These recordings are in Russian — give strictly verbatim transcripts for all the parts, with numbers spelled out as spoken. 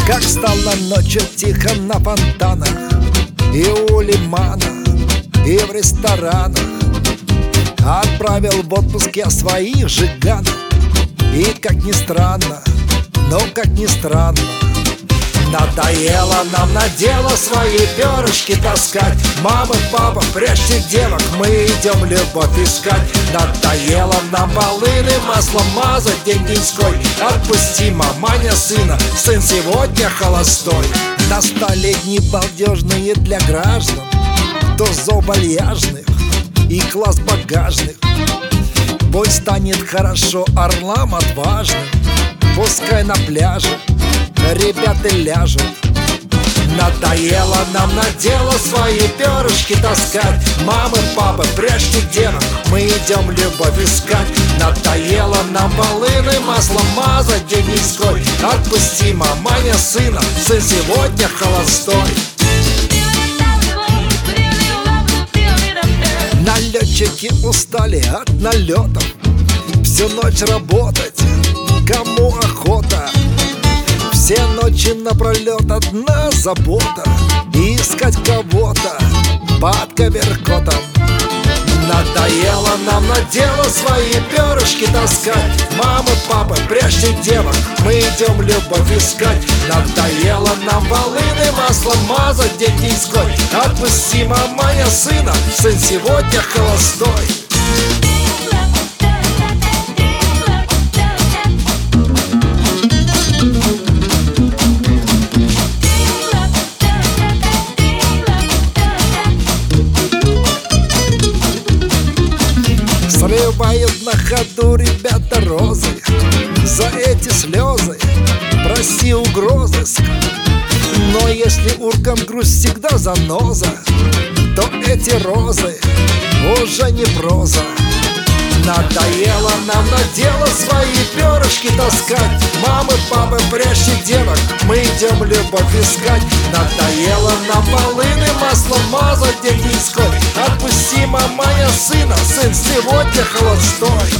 Как стало ночью тихо на фонтанах, и у лимана, и в ресторанах. Отправил в отпуск я своих жиганов. И как ни странно, но как ни странно, надоело нам на дело свои перышки таскать. Мама, папа, прячьте девок, мы идем любовь искать. Надоело нам волыны маслом мазать день-деньской. Отпусти, маманя, сына, сын сегодня холостой. Настали дни балдежные для граждан, кто зообальяжных и класс багажных. Бой станет хорошо орлам отважным, пускай на пляже ребята ляжут. Надоело нам на дело свои перышки таскать. Мамы, папы, прячьте девок, мы идем любовь искать. Надоело нам волыны маслом мазать день-деньской. Отпусти, маманя, сына, сын сегодня холостой. Налетчики устали от налетов, всю ночь работать, кому охота. Все ночи напролет одна забота, искать кого-то под коверкотом. Надоело нам на дело свои перышки таскать. Мамы, папы, прячьте девок, мы идем любовь искать. Надоело нам волыны маслом мазать день-деньской. Отпусти, маманя, сына, сын сегодня холостой. Срывают на ходу ребята розы, за эти слезы проси угрозыск. Но если уркам грусть всегда заноза, то эти розы уже не проза. Надоело нам на дело свои перышки таскать. Мамы, папы, прячьте девок, мы идем любовь искать. Надоело нам волыны маслом мазать день-деньской. Отпусти, маманя, сына, сын сегодня холостой.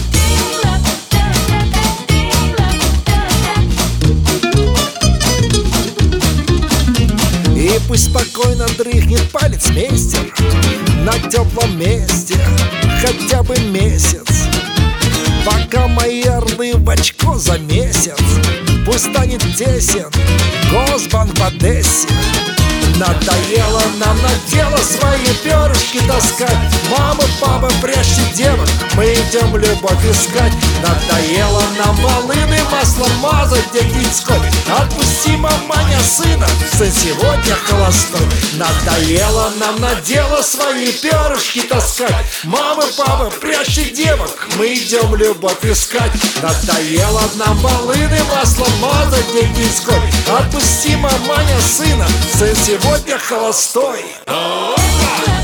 И пусть спокойно дрыхнет палец-мейстер на теплом месте хотя бы месяц, пока мои орлы в очко за месяц. Пусть станет тесен Госбанк в Одессе. Надоело нам на дело свои перышки таскать. Мамы, папы, прячьте девок, мы идем любовь искать. Надоело нам волыны маслом мазать день-деньской. Отпусти, маманя, сына, сын сегодня холостой. Надоело нам на дело свои перышки таскать. Мамы, папы, прячьте девок, мы идем любовь искать. Надоело нам волыны маслом мазать день-деньской. Отпусти, маманя, сына, сын сегодня холостой.